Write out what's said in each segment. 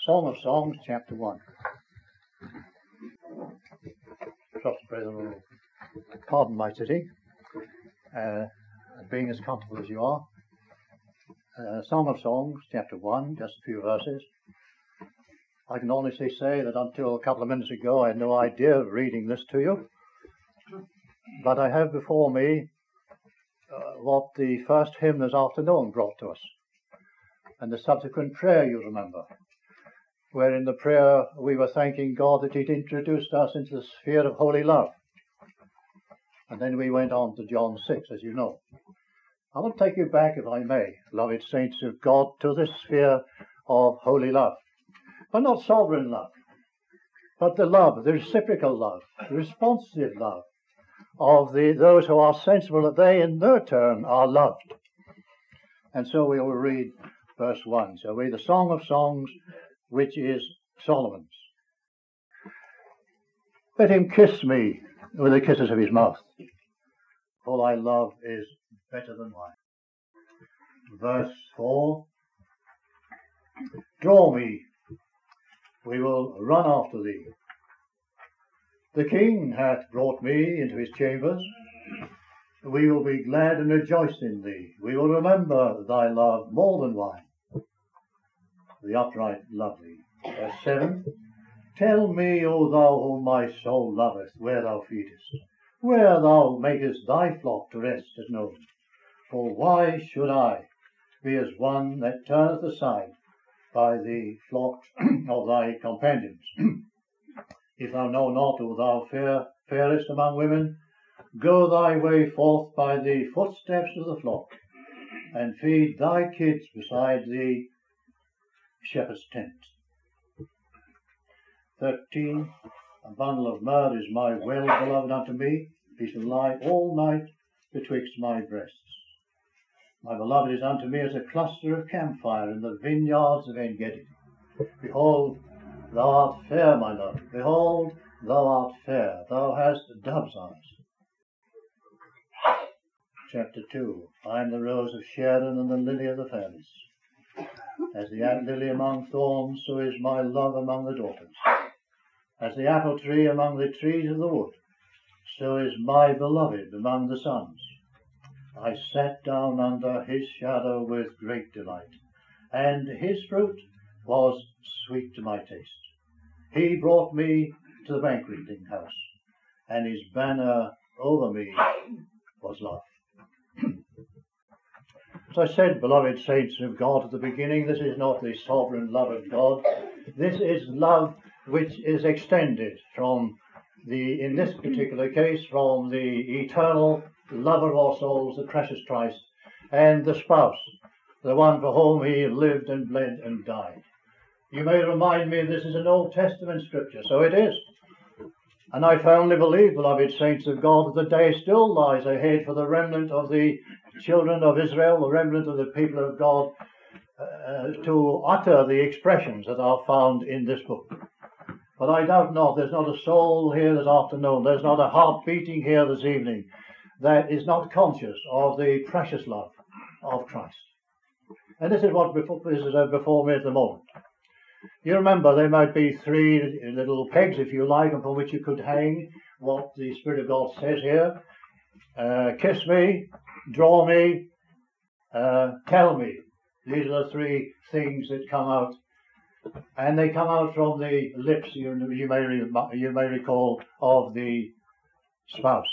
Song of Songs, chapter 1. Trust the brethren will pardon my sitting, being as comfortable as you are. Song of Songs, chapter 1, just a few verses. I can honestly say that until a couple of minutes ago I had no idea of reading this to you, but I have before me what the first hymn this afternoon brought to us, and the subsequent prayer, you remember, where in the prayer we were thanking God that He'd introduced us into the sphere of holy love. And then we went on to John 6, as you know. I want to take you back, if I may, beloved saints of God, to this sphere of holy love. But not sovereign love, but the love, the reciprocal love, the responsive love of those who are sensible that they in their turn are loved. And so we will read verse 1. So we the Song of Songs, which is Solomon's. Let him kiss me with the kisses of his mouth, for thy love is better than wine. Verse 4. Draw me, we will run after thee. The King hath brought me into his chambers. We will be glad and rejoice in thee. We will remember thy love more than wine. The upright love thee. Verse 7. Tell me, O thou whom my soul loveth, where thou feedest, where thou makest thy flock to rest at noon. For why should I be as one that turneth aside by the flock of thy companions? If thou know not, O thou fairest among women, go thy way forth by the footsteps of the flock, and feed thy kids beside the shepherd's tent. 13. A bundle of myrrh is my well-beloved unto me. He shall lie all night betwixt my breasts. My beloved is unto me as a cluster of camphire in the vineyards of En-gedi. Behold, thou art fair, my love. Behold, thou art fair. Thou hast dove's eyes. Chapter 2. I am the rose of Sharon and the lily of the valleys. As the lily among thorns, so is my love among the daughters. As the apple tree among the trees of the wood, so is my beloved among the sons. I sat down under his shadow with great delight, and his fruit was sweet to my taste. He brought me to the banqueting house, and his banner over me was love. As I said, beloved saints of God at the beginning, this is not the sovereign love of God. This is love which is extended from in this particular case, from the eternal lover of our souls, the precious Christ, and the spouse, the one for whom he lived and bled and died. You may remind me this is an Old Testament scripture, so it is. And I firmly believe, beloved saints of God, that the day still lies ahead for the remnant of the children of Israel, the remnant of the people of God, to utter the expressions that are found in this book. But I doubt not, there's not a soul here this afternoon, there's not a heart beating here this evening that is not conscious of the precious love of Christ. And this is what is before me at the moment. You remember there might be three little pegs, if you like, upon which you could hang what the Spirit of God says here. Kiss me, draw me, tell me. These are the three things that come out. And they come out from the lips, you may recall, of the spouse,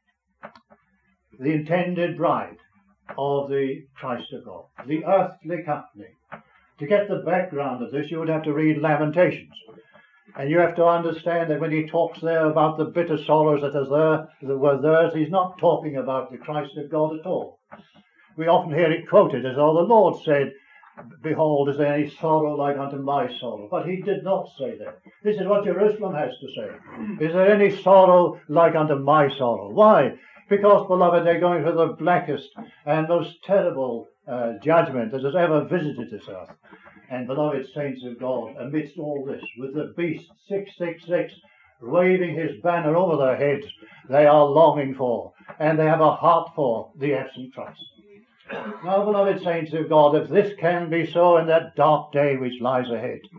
the intended bride of the Christ of God, the earthly company. To get the background of this, you would have to read Lamentations. And you have to understand that when he talks there about the bitter sorrows that were theirs, he's not talking about the Christ of God at all. We often hear it quoted as though the Lord said, behold, is there any sorrow like unto my sorrow? But he did not say that. This is what Jerusalem has to say. Is there any sorrow like unto my sorrow? Why? Because, beloved, they're going through the blackest and most terrible judgment that has ever visited this earth. And, beloved saints of God, amidst all this, with the beast 666 waving his banner over their heads, they are longing for, and they have a heart for, the absent Christ. Now, beloved saints of God, if this can be so in that dark day which lies ahead,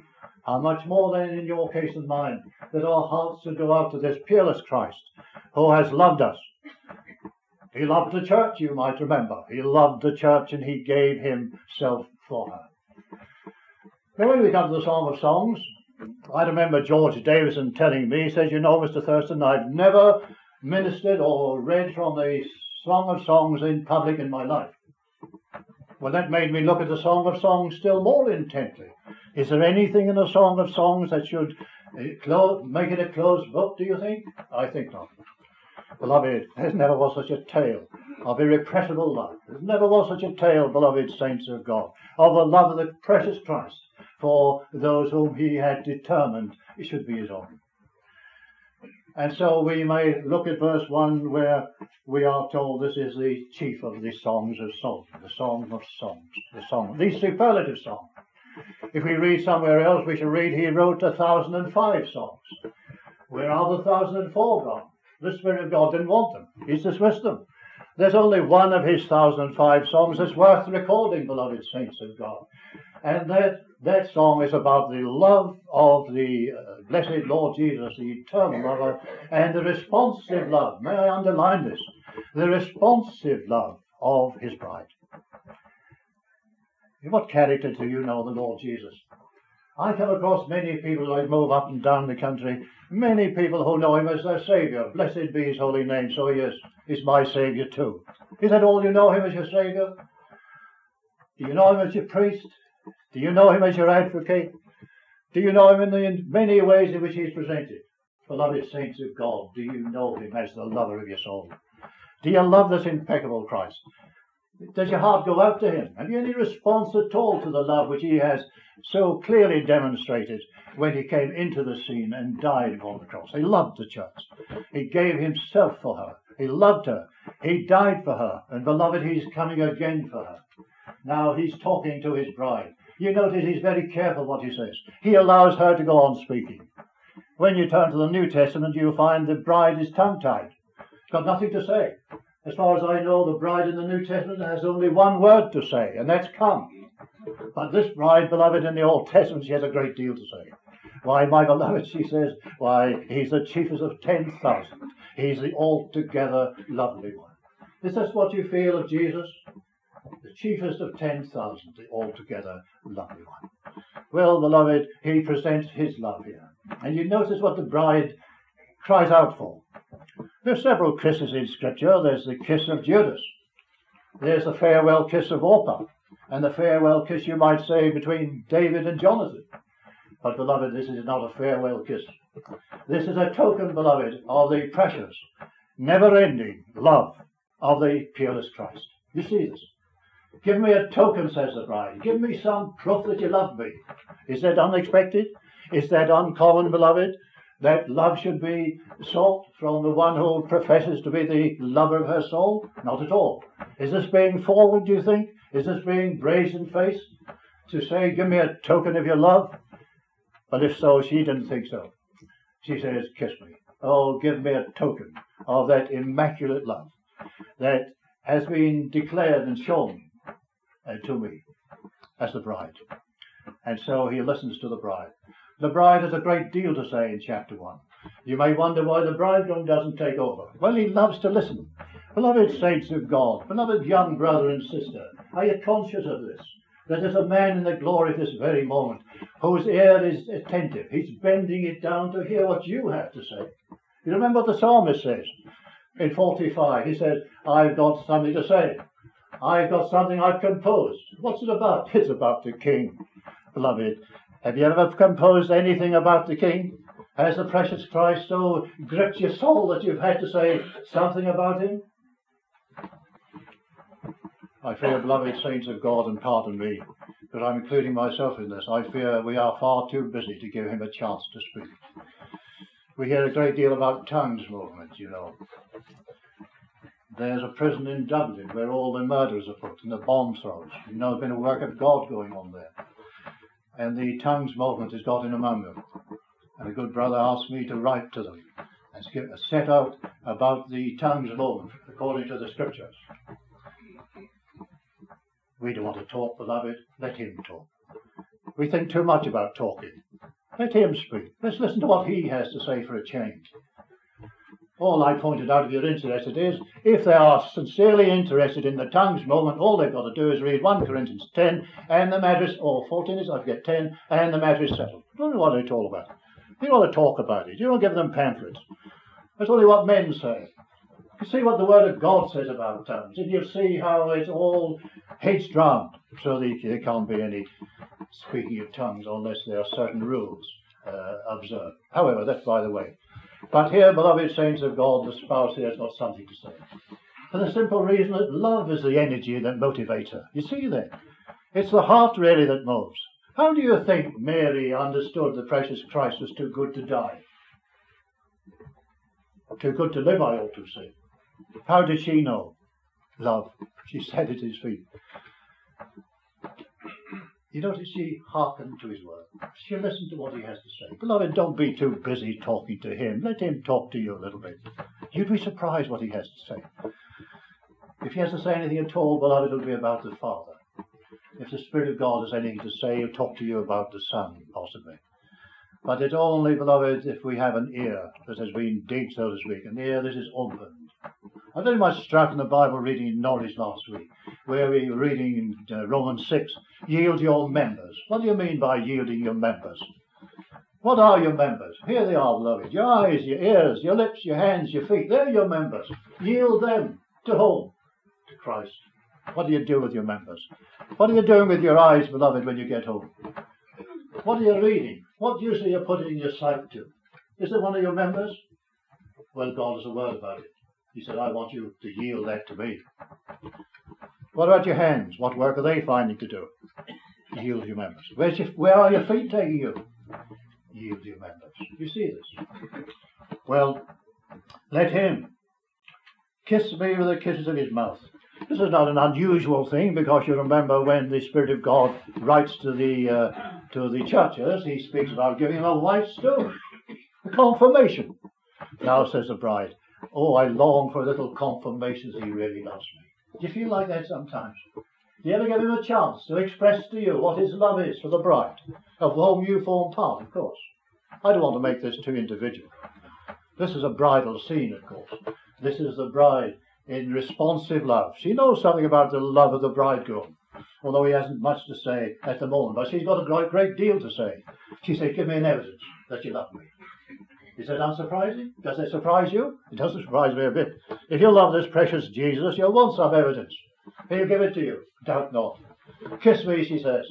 How much more then in your case and mine, that our hearts should go out to this peerless Christ, who has loved us. He loved the church, you might remember. He loved the church, and he gave himself for her. Now, when we come to the Song of Songs, I remember George Davison telling me, he says, you know, Mr. Thurston, I've never ministered or read from the Song of Songs in public in my life. Well, that made me look at the Song of Songs still more intently. Is there anything in the Song of Songs that should make it a closed book, do you think? I think not. Beloved, there never was such a tale of irrepressible love. There never was such a tale, beloved saints of God, of the love of the precious Christ for those whom he had determined it should be his own. And so we may look at verse 1 where we are told this is the chief of the songs of songs, the song of songs, the superlative song. If we read somewhere else, we shall read he wrote 1,005 songs. Where are the 1,004 gone? The Spirit of God didn't want them. He's dismissed them. There's only one of his 1,005 songs that's worth recording, beloved saints of God. And that song is about the love of the blessed Lord Jesus, the eternal lover, and the responsive love. May I underline this? The responsive love of his bride. What character do you know the Lord Jesus? I come across many people as I move up and down the country, many people who know him as their Saviour. Blessed be his holy name. So he is my Saviour too. Is that all you know him as your Saviour? Do you know him as your priest? Do you know him as your advocate? Do you know him in the many ways in which he is presented? Beloved saints of God, do you know him as the lover of your soul? Do you love this impeccable Christ? Does your heart go out to him? Have you any response at all to the love which he has so clearly demonstrated when he came into the scene and died upon the cross? He loved the church. He gave himself for her. He loved her. He died for her. And beloved, he's coming again for her. Now he's talking to his bride. You notice he's very careful what he says. He allows her to go on speaking. When you turn to the New Testament, you'll find the bride is tongue-tied. She's got nothing to say. As far as I know, the bride in the New Testament has only one word to say, and that's come. But this bride, beloved, in the Old Testament, she has a great deal to say. Why, my beloved, she says, why, he's the chiefest of 10,000. He's the altogether lovely one. Is this what you feel of Jesus? The chiefest of 10,000, the altogether lovely one. Well, beloved, he presents his love here. And you notice what the bride cries out for. There's several kisses in Scripture. There's the kiss of Judas. There's the farewell kiss of Orpah. And the farewell kiss, you might say, between David and Jonathan. But, beloved, this is not a farewell kiss. This is a token, beloved, of the precious, never-ending love of the peerless Christ. You see this? Give me a token, says the bride. Give me some proof that you love me. Is that unexpected? Is that uncommon, beloved? That love should be sought from the one who professes to be the lover of her soul? Not at all. Is this being forward, do you think? Is this being brazen-faced to say, give me a token of your love? But if so, she didn't think so. She says, kiss me. Oh, give me a token of that immaculate love that has been declared and shown to me as the bride. And so he listens to the bride. The bride has a great deal to say in chapter 1. You may wonder why the bridegroom doesn't take over. Well, he loves to listen. Beloved saints of God, beloved young brother and sister, are you conscious of this? That there's a man in the glory at this very moment whose ear is attentive. He's bending it down to hear what you have to say. You remember what the psalmist says in 45. He says, I've got something to say. I've got something I've composed. What's it about? It's about the King. Beloved, have you ever composed anything about the King? Has the precious Christ so gripped your soul that you've had to say something about him? I fear, beloved saints of God, and pardon me, but I'm including myself in this. I fear we are far too busy to give him a chance to speak. We hear a great deal about tongues movement, you know. There's a prison in Dublin where all the murderers are put and the bomb throwers. You know, there's been a work of God going on there. And the tongues movement has got in among them. And a good brother asked me to write to them and set out about the tongues movement according to the Scriptures. We don't want to talk, beloved. Let him talk. We think too much about talking. Let him speak. Let's listen to what he has to say for a change. All I pointed out, if you're interested, is if they are sincerely interested in the tongues moment, all they've got to do is read 1 Corinthians 10 and the matter is, or 14 is, I forget, 10, and the matter is settled. Don't know what it's all about. You don't want to talk about it. You don't give them pamphlets. That's only what men say. You see what the Word of God says about tongues, and you see how it's all hedged round, so that there can't be any speaking of tongues unless there are certain rules observed. However, that's by the way. But here, beloved saints of God, the spouse here has got something to say. For the simple reason that love is the energy that motivates her. You see then, it's the heart really that moves. How do you think Mary understood the precious Christ was too good to die? Too good to live, I ought to say. How did she know? Love. She sat at his feet. You notice she hearkened to his word. She listened to what he has to say. Beloved, don't be too busy talking to him. Let him talk to you a little bit. You'd be surprised what he has to say. If he has to say anything at all, beloved, it'll be about the Father. If the Spirit of God has anything to say, he'll talk to you about the Son, possibly. But it's only, beloved, if we have an ear that has been digged, so to speak, an ear that is opened. I'm very much struck in the Bible reading in Norwich last week, where we were reading in Romans 6, yield your members. What do you mean by yielding your members? What are your members? Here they are, beloved. Your eyes, your ears, your lips, your hands, your feet. They're your members. Yield them. To whom? To Christ. What do you do with your members? What are you doing with your eyes, beloved, when you get home? What are you reading? What use are you putting your sight to? Is it one of your members? Well, God has a word about it. He said, I want you to yield that to me. What about your hands? What work are they finding to do? Yield your members. Where are your feet taking you? Yield your members. You see this? Well, let him kiss me with the kisses of his mouth. This is not an unusual thing, because you remember when the Spirit of God writes to the churches, he speaks about giving them a white stone, a confirmation. Now, says the bride, oh, I long for a little confirmation that he really loves me. Do you feel like that sometimes? Do you ever give him a chance to express to you what his love is for the bride, of whom you form part, of course? I don't want to make this too individual. This is a bridal scene, of course. This is the bride in responsive love. She knows something about the love of the bridegroom, although he hasn't much to say at the moment, but she's got a great deal to say. She said, give me an evidence that you love me. Is that unsurprising? Does that surprise you? It doesn't surprise me a bit. If you love this precious Jesus, you'll want some evidence. He'll give it to you. Doubt not. Kiss me, she says.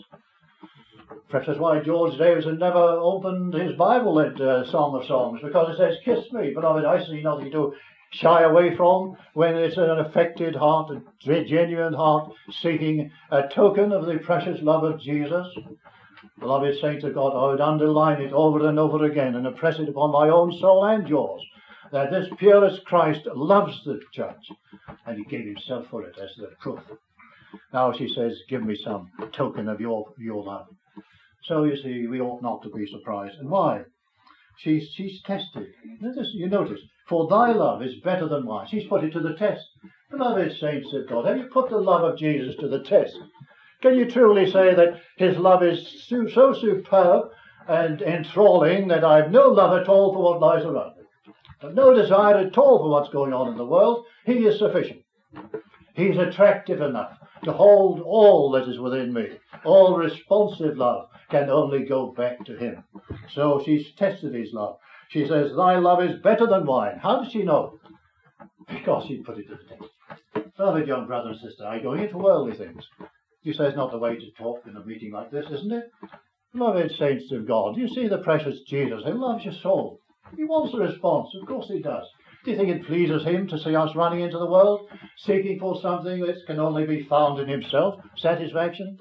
Perhaps that's why George Davison never opened his Bible at Song of Songs, because it says, kiss me. Beloved, I see nothing to shy away from when it's an affected heart, a genuine heart, seeking a token of the precious love of Jesus. Beloved saints of God, I would underline it over and over again and impress it upon my own soul and yours, that this peerless Christ loves the church, and he gave himself for it as the proof. Now she says, give me some token of your love. So you see, we ought not to be surprised. And why? She's tested. You notice, for thy love is better than wine. She's put it to the test. Beloved saints of God, have you put the love of Jesus to the test? Can you truly say that his love is so superb and enthralling that I've no love at all for what lies around me? I've no desire at all for what's going on in the world. He is sufficient. He's attractive enough to hold all that is within me. All responsive love can only go back to him. So she's tested his love. She says, thy love is better than wine. How does she know? Because he put it to the test. Beloved young brother and sister, are you going into worldly things? You say it's not the way to talk in a meeting like this, isn't it? Beloved saints of God, you see the precious Jesus who loves your soul. He wants a response. Of course he does. Do you think it pleases him to see us running into the world, seeking for something that can only be found in himself? Satisfaction?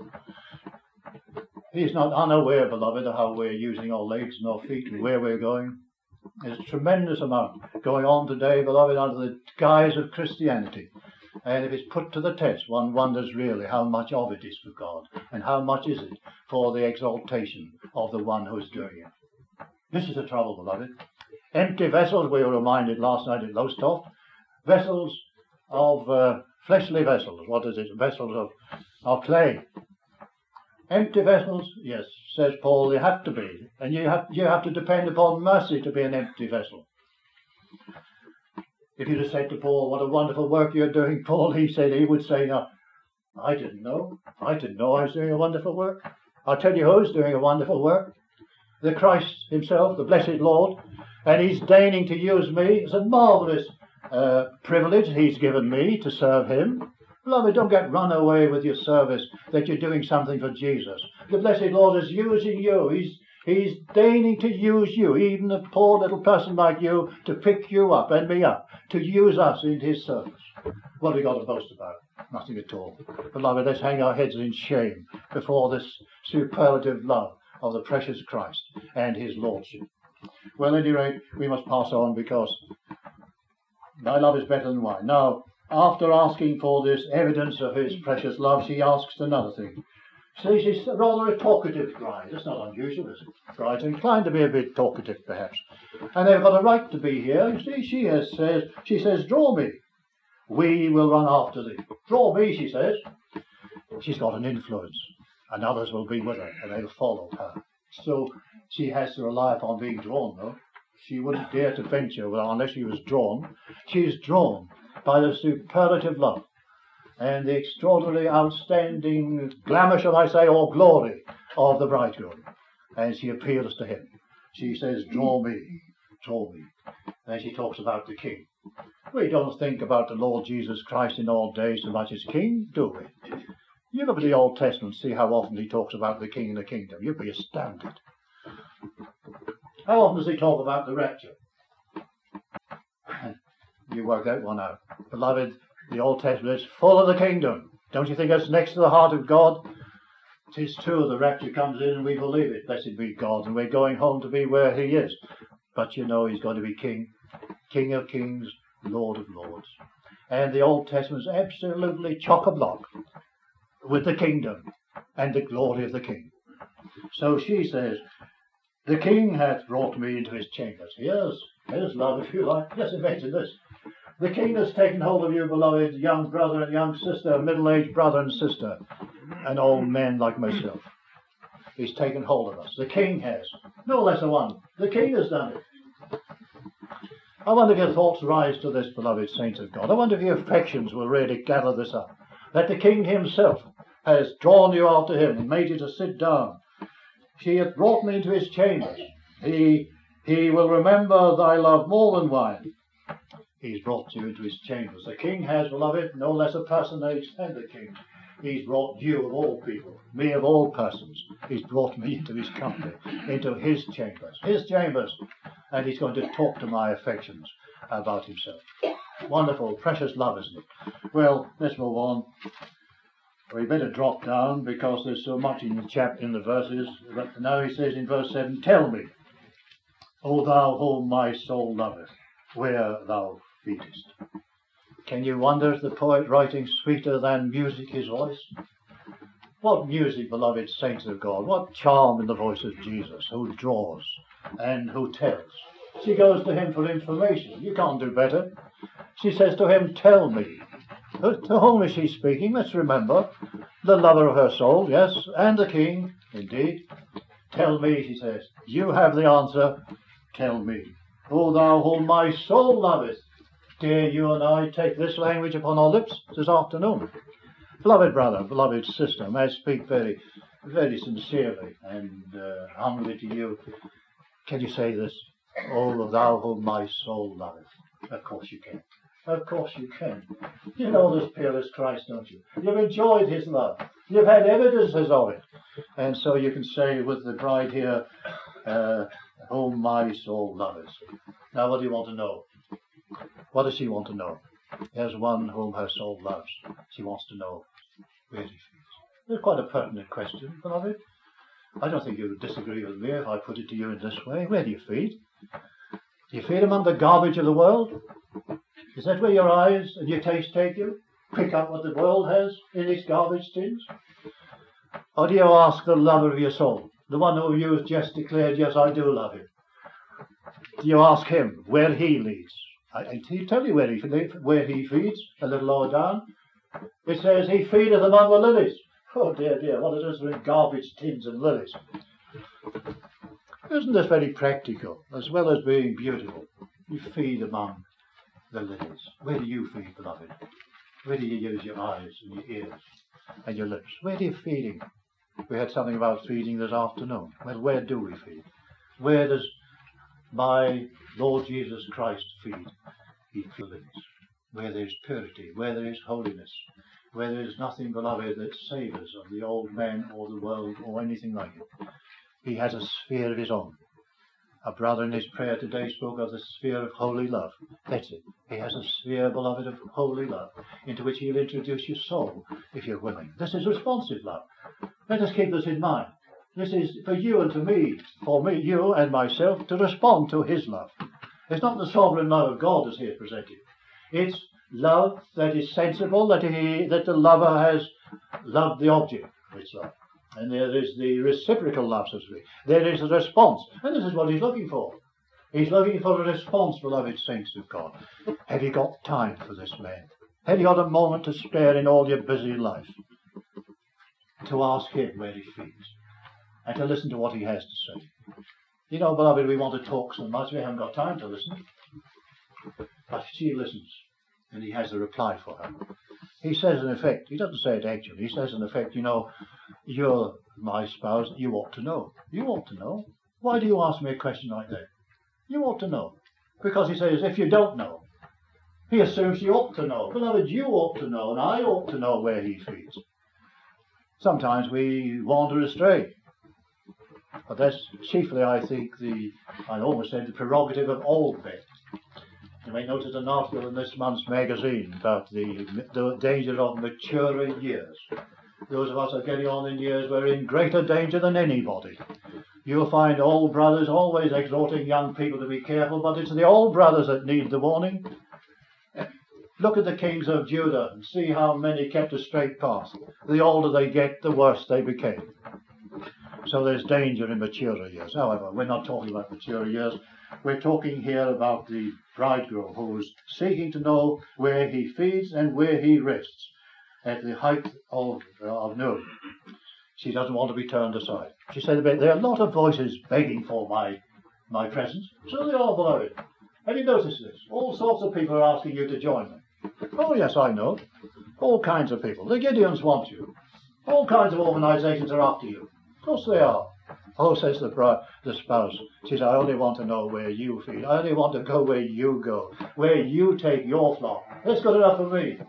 He's not unaware, beloved, of how we're using our legs and our feet and where we're going. There's a tremendous amount going on today, beloved, under the guise of Christianity. And if it's put to the test, one wonders really how much of it is for God, and how much is it for the exaltation of the one who's doing it. This is the trouble, beloved. Empty vessels, we were reminded last night at Lowestoft, vessels of fleshly vessels. What is it? Vessels of clay. Empty vessels, yes, says Paul, they have to be. And you have to depend upon mercy to be an empty vessel. If you'd have said to Paul, what a wonderful work you're doing, Paul, he would say, no, I didn't know I was doing a wonderful work. I'll tell you who's doing a wonderful work. The Christ himself, the blessed Lord, and he's deigning to use me. It's a marvellous privilege he's given me to serve him. Beloved, don't get run away with your service that you're doing something for Jesus. The blessed Lord is using you. He's deigning to use you, even a poor little person like you, to pick you up and me up, to use us in his service. What have we got to boast about? Nothing at all. Beloved, let's hang our heads in shame before this superlative love of the precious Christ and his lordship. Well, at any rate, we must pass on, because thy love is better than wine. Now, after asking for this evidence of his precious love, she asks another thing. See, she's rather a talkative bride. That's not unusual, is it? Brides are inclined to be a bit talkative, perhaps. And they've got a right to be here. You see, she says, draw me. We will run after thee. Draw me, she says. She's got an influence, and others will be with her, and they'll follow her. So she has to rely upon being drawn, though. She wouldn't dare to venture unless she was drawn. She is drawn by the superlative love and the extraordinary, outstanding glamour, shall I say, or glory of the bridegroom. And she appeals to him. She says, draw me, draw me. Then she talks about the king. We don't think about the Lord Jesus Christ in all days so much as king, do we? You look at the Old Testament and see how often he talks about the king and the kingdom. You'd be astounded. How often does he talk about the rapture? You work that one out. Beloved, the Old Testament is full of the kingdom. Don't you think that's next to the heart of God? 'Tis true, the rapture comes in and we believe it. Blessed be God. And we're going home to be where he is. But you know he's going to be king. King of kings, Lord of lords. And the Old Testament is absolutely chock-a-block with the kingdom and the glory of the king. So she says, the king hath brought me into his chambers. Here's love, if you like. Just imagine this. The king has taken hold of you, beloved, young brother and young sister, middle-aged brother and sister, and old men like myself. He's taken hold of us. The king has. No less a one. The king has done it. I wonder if your thoughts rise to this, beloved saints of God. I wonder if your affections will really gather this up. That the king himself has drawn you out to him and made you to sit down. She hath brought me into his chambers. He will remember thy love more than wine. He's brought you into his chambers. The king has, beloved, no less a personage than the king. He's brought you of all people, me of all persons. He's brought me into his company, into his chambers. And he's going to talk to my affections about himself. Wonderful, precious love, isn't it? Well, let's move on. We better drop down because there's so much in the verses. But now he says in verse 7, tell me, O thou whom my soul loveth, where thou feedest. Can you wonder if the poet writing sweeter than music his voice? What music, beloved saints of God, what charm in the voice of Jesus, who draws and who tells. She goes to him for information. You can't do better. She says to him, tell me. To whom is she speaking? Let's remember. The lover of her soul, yes, and the king, indeed. Tell me, she says. You have the answer. Tell me. O thou whom my soul loveth. Dare you and I take this language upon our lips this afternoon? Beloved brother, beloved sister, may I speak very, very sincerely and humbly to you. Can you say this? O thou whom my soul loveth. Of course you can. Of course you can. You know this peerless Christ, don't you? You've enjoyed his love. You've had evidences of it. And so you can say with the bride here, whom my soul loveth. Now what do you want to know? What does she want to know? Here's one whom her soul loves. She wants to know where he feeds. It's quite a pertinent question, beloved. I don't think you would disagree with me if I put it to you in this way. Where do you feed? Do you feed among the garbage of the world? Is that where your eyes and your taste take you? Pick up what the world has in its garbage tins? Or do you ask the lover of your soul, the one who you just declared, yes, I do love him? Do you ask him where he leads? He'll tell you where he feeds, a little lower down. It says, he feedeth among the lilies. Oh dear, dear, what it is with garbage tins and lilies. Isn't this very practical, as well as being beautiful? You feed among the lilies. Where do you feed, beloved? Where do you use your eyes and your ears and your lips? Where do you feeding? We had something about feeding this afternoon. Well, where do we feed? Where does my Lord Jesus Christ feed? He feeds the lilies. Where there is purity, where there is holiness, where there is nothing, beloved, that savours of the old man or the world or anything like it. He has a sphere of his own. A brother in his prayer today spoke of the sphere of holy love. That's it. He has a sphere, beloved, of holy love, into which he'll introduce your soul, if you're willing. This is responsive love. Let us keep this in mind. This is for you and to me, for me, you and myself, to respond to his love. It's not the sovereign love of God as he is presented. It's love that is sensible, that the lover has loved the object of its love. And there is the reciprocal love, so to speak. There is a response. And this is what he's looking for. He's looking for a response, beloved saints of God. Have you got time for this man? Have you got a moment to spare in all your busy life to ask him where he feeds and to listen to what he has to say? You know, beloved, we want to talk so much we haven't got time to listen. But she listens, and he has a reply for her. He says, in effect, he doesn't say it actually, he says, in effect, you know, you're my spouse, you ought to know. You ought to know. Why do you ask me a question like that? You ought to know. Because he says, if you don't know, he assumes you ought to know. Beloved, you ought to know, and I ought to know where he feeds. Sometimes we wander astray. But that's chiefly, I think, I almost said, the prerogative of old men. You may notice an article in this month's magazine about the danger of maturing years. Those of us who are getting on in years, we're in greater danger than anybody. You'll find old brothers always exhorting young people to be careful, but it's the old brothers that need the warning. Look at the kings of Judah and see how many kept a straight path. The older they get, the worse they became. So there's danger in maturer years. However, we're not talking about maturer years. We're talking here about the bridegroom who's seeking to know where he feeds and where he rests at the height of noon. She doesn't want to be turned aside. She said, there are a lot of voices begging for my presence. So they are, beloved. Have you noticed this? All sorts of people are asking you to join them. Oh, yes, I know. All kinds of people. The Gideons want you. All kinds of organisations are after you. Of course they are. Oh, says the spouse, she says, I only want to know where you feed. I only want to go where you go, where you take your flock. That's good enough for me.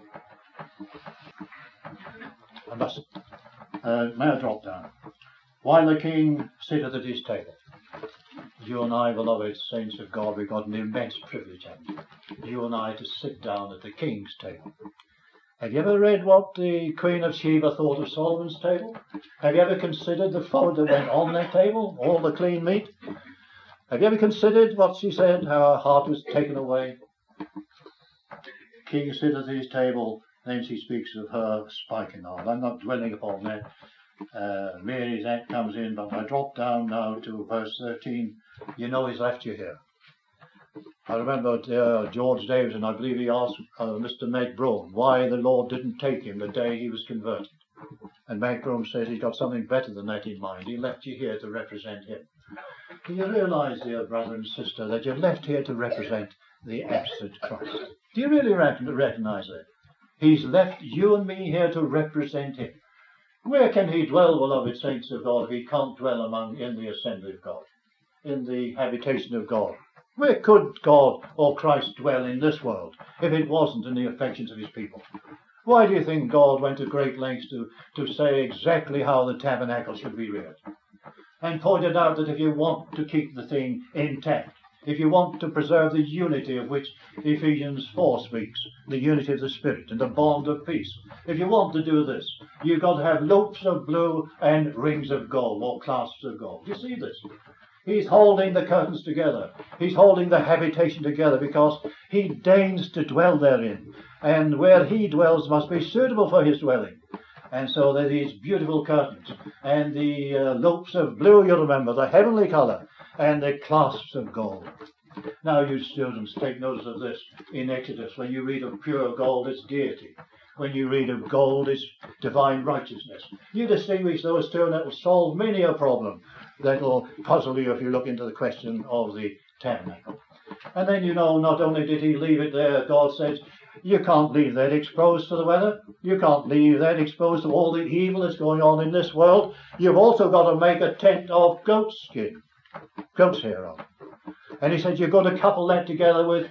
I must. May I drop down? While the king sitteth at his table. You and I, beloved saints of God, we've got an immense privilege, haven't we? You and I to sit down at the king's table. Have you ever read what the Queen of Sheba thought of Solomon's table? Have you ever considered the food that went on that table, all the clean meat? Have you ever considered what she said, how her heart was taken away? King sitteth at his table, then she speaks of her spikenard. I'm not dwelling upon that. Mary's aunt comes in, but I drop down now to verse 13. You know he's left you here. I remember George Davison, I believe he asked Mr. Magbroom why the Lord didn't take him the day he was converted. And Magbroom says he's got something better than that in mind. He left you here to represent him. Do you realise, dear brother and sister, that you're left here to represent the absent Christ? Do you really recognise that? He's left you and me here to represent him. Where can he dwell, beloved saints of God, if he can't dwell in the assembly of God, in the habitation of God? Where could God or Christ dwell in this world if it wasn't in the affections of his people? Why do you think God went to great lengths to say exactly how the tabernacle should be reared? And pointed out that if you want to keep the thing intact, if you want to preserve the unity of which Ephesians 4 speaks, the unity of the Spirit and the bond of peace, if you want to do this, you've got to have loops of blue and rings of gold, or clasps of gold. You see this? He's holding the curtains together. He's holding the habitation together because he deigns to dwell therein. And where he dwells must be suitable for his dwelling. And so there are these beautiful curtains and the loops of blue, you remember, the heavenly colour, and the clasps of gold. Now, you students, take notice of this in Exodus. When you read of pure gold, it's deity. when you read of gold is divine righteousness. You distinguish those two and that will solve many a problem that will puzzle you if you look into the question of the tabernacle. And then, you know, not only did he leave it there, God says, you can't leave that exposed to the weather. You can't leave that exposed to all the evil that's going on in this world. You've also got to make a tent of goat skin, goat's hair on. And he said, you've got to couple that together with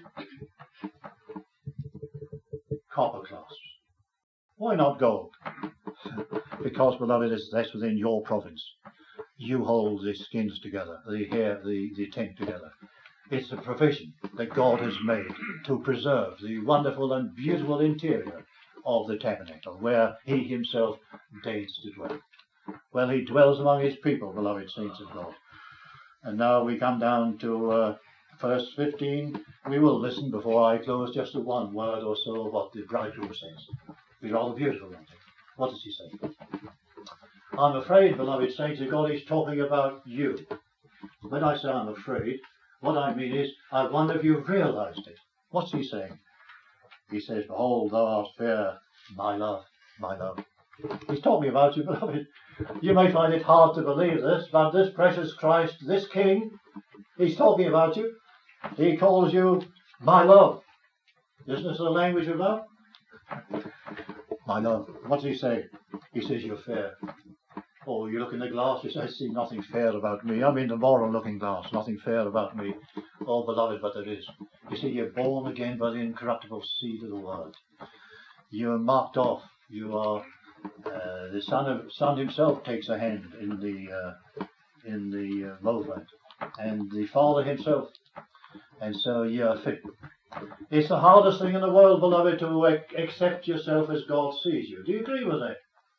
copper clasps. Why not gold? Because, beloved, that's within your province. You hold the skins together, the hair, the tent together. It's a provision that God has made to preserve the wonderful and beautiful interior of the tabernacle, where he himself deigns to dwell. Well, he dwells among his people, beloved saints of God. And now we come down to verse 15. We will listen before I close just to one word or so of what the bridegroom says. It's rather beautiful, isn't it? What does he say? I'm afraid, beloved saints of God, he's talking about you. When I say I'm afraid, what I mean is, I wonder if you've realized it. What's he saying? He says, behold, thou art fair, my love, my love. He's talking about you, beloved. You may find it hard to believe this, but this precious Christ, this King, he's talking about you. He calls you my love. Isn't this the language of love? My love. What does he say? He says you're fair. Oh, you look in the glass, you say, I see nothing fair about me. I mean the moral looking glass, nothing fair about me. Oh, beloved, but there is. You see, you're born again by the incorruptible seed of the word. You are marked off. You are, the Son himself takes a hand in the movement, and the Father himself. And so you are fit. It's the hardest thing in the world, beloved, to accept yourself as God sees you. Do you agree with that?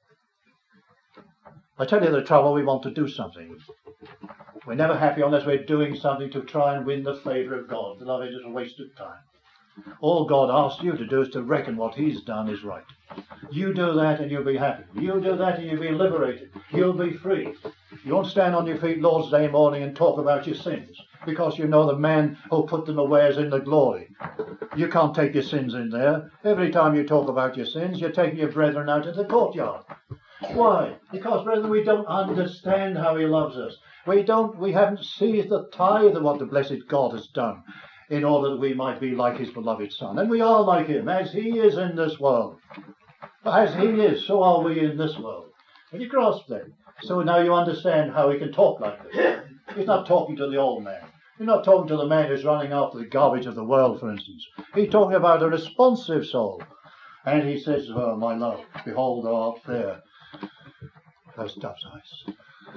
I tell you the trouble, we want to do something. We're never happy unless we're doing something to try and win the favour of God. Beloved, it's a waste of time. All God asks you to do is to reckon what he's done is right. You do that and you'll be happy. You do that and you'll be liberated. You'll be free. You won't stand on your feet Lord's Day morning and talk about your sins, because you know the man who put them away is in the glory. You can't take your sins in there. Every time you talk about your sins, you're taking your brethren out of the courtyard. Why? Because, brethren, we don't understand how he loves us. We haven't seized the tithe of what the blessed God has done in order that we might be like his beloved Son. And we are like him, as he is in this world. As he is, so are we in this world. Have you grasped that? So now you understand how he can talk like this. He's not talking to the old man. He's not talking to the man who's running after the garbage of the world, for instance. He's talking about a responsive soul. And he says to her, my love, behold, thou art fair. Those dove's eyes.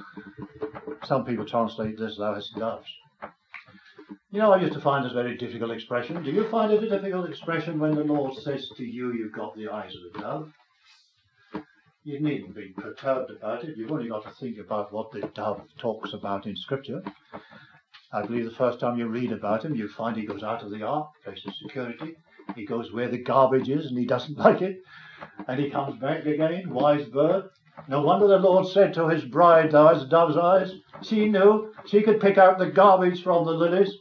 Some people translate this, thou hast doves. You know, I used to find this a very difficult expression. Do you find it a difficult expression when the Lord says to you, you've got the eyes of a dove? You needn't be perturbed about it. You've only got to think about what the dove talks about in Scripture. I believe the first time you read about him, you find he goes out of the ark, place of security. He goes where the garbage is and he doesn't like it. And he comes back again, wise bird. No wonder the Lord said to his bride, thou hast dove's eyes. She knew she could pick out the garbage from the lilies.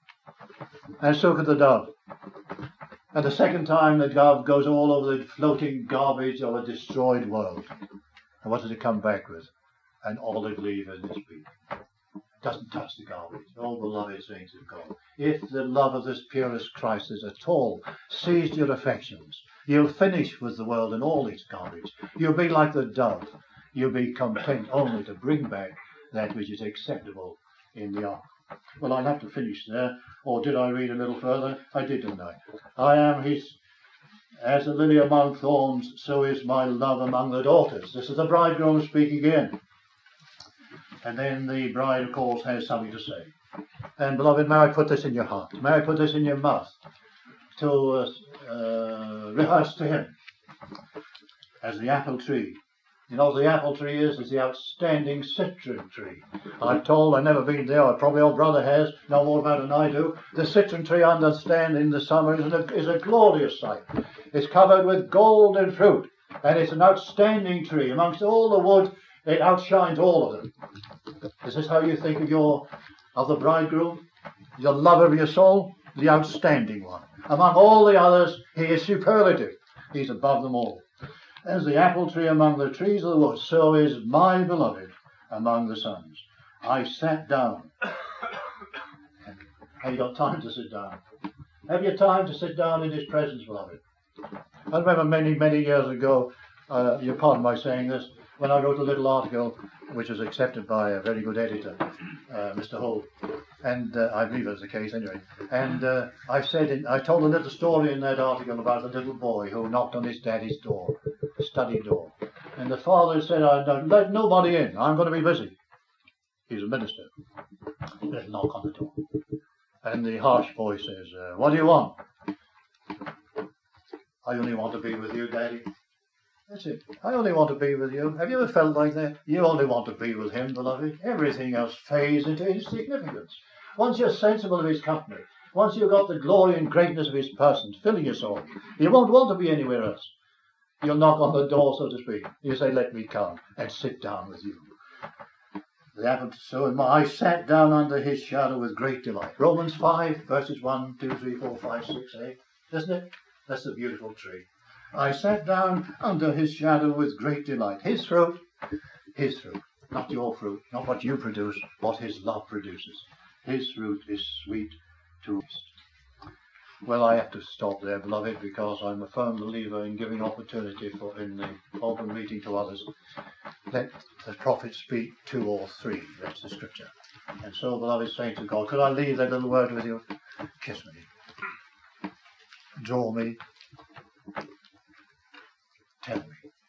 And so could the dove. And the second time the dove goes all over the floating garbage of a destroyed world. And what does it come back with? An olive leaf in its beak. Doesn't touch the garbage. Oh, beloved saints of God, if the love of this purest Christ has at all seized your affections, you'll finish with the world and all its garbage. You'll be like the dove. You'll be content only to bring back that which is acceptable in the ark. Well, I'll have to finish there. Or did I read a little further? I did, didn't I? I am his, as a lily among thorns, so is my love among the daughters. This is the bridegroom speaking again. And then the bride, of course, has something to say. And, beloved, may I put this in your heart? May I put this in your mouth? To rehearse to him as the apple tree. You know what the apple tree is the outstanding citron tree. I'm told, I've never been there, probably old brother has, know more about it than I do. The citron tree, I understand, in the summer is a glorious sight. It's covered with golden fruit, and it's an outstanding tree. Amongst all the wood, it outshines all of them. Is this how you think of the bridegroom? The lover of your soul? The outstanding one. Among all the others, he is superlative. He's above them all. As the apple tree among the trees of the wood, so is my beloved among the sons. I sat down. Have you got time to sit down? Have you time to sit down in his presence, beloved? I remember many, many years ago, you pardon my saying this, when I wrote a little article which was accepted by a very good editor, Mr. Hull, and I believe it was the case anyway. And I told a little story in that article about a little boy who knocked on his daddy's door, study door, and the father said, "Don't let nobody in. I'm going to be busy." He's a minister. Let's knock on the door, and the harsh voice says, "What do you want?" "I only want to be with you, Daddy." That's it. I only want to be with you. Have you ever felt like that? You only want to be with him, beloved. Everything else fades into insignificance. Once you're sensible of his company, once you've got the glory and greatness of his person filling your soul, you won't want to be anywhere else. You'll knock on the door, so to speak. You say, "Let me come and sit down with you." So I sat down under his shadow with great delight. Romans 5, verses 1, 2, 3, 4, 5, 6, 8. Isn't it? That's the beautiful tree. I sat down under his shadow with great delight. His fruit, not your fruit, not what you produce, what his love produces. His fruit is sweet to taste. Well, I have to stop there, beloved, because I'm a firm believer in giving opportunity in the open meeting to others. Let the prophet speak 2 or 3. That's the scripture. And so, beloved saints of God, could I leave that little word with you? Kiss me. Draw me.